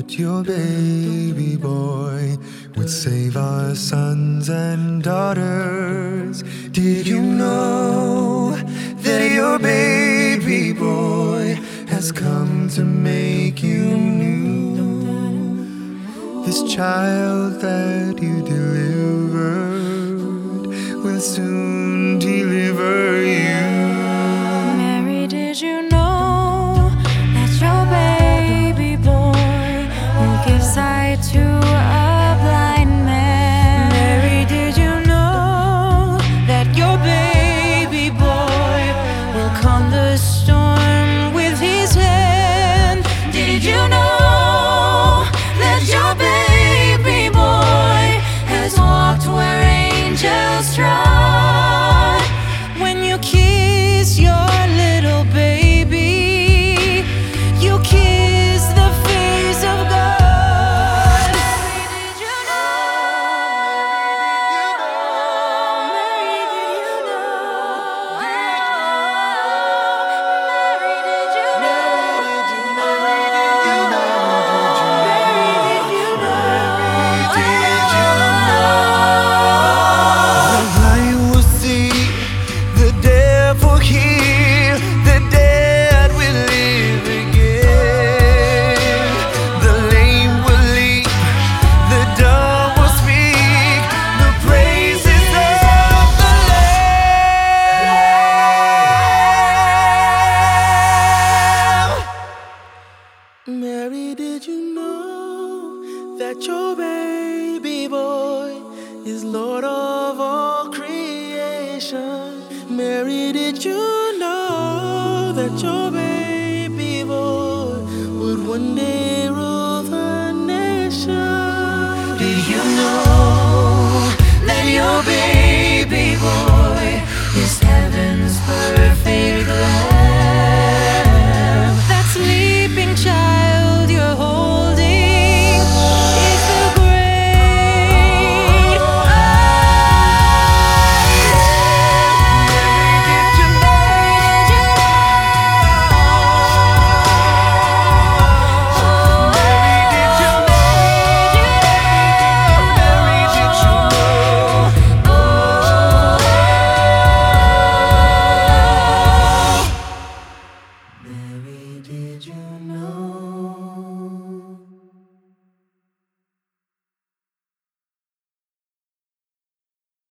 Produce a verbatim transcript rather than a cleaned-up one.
that your baby boy would save our sons and daughters? Did you know that your baby boy has come to make you new? This child that you delivered will soon deliver you. Mary, did you know that your baby boy will give sight to a blind man? Mary, did you know that your baby boy will calm the storm with his hand? Did you know that your baby boy has walked where angels trod? When you kiss your little baby, you kiss the face of God. Mary, did you know? Mary, did you know? Mary, did you know? Mary, did you know? The blind will see, the deaf will hear, the dead will live again. The lame will leap, the dumb will speak, the praises of the Lamb. Mary, did you know that your baby boy is Lord of all creation? Mary, did you know that your baby boy would one day rule the nation? Did you know that your baby boy is heaven's perfect Lamb?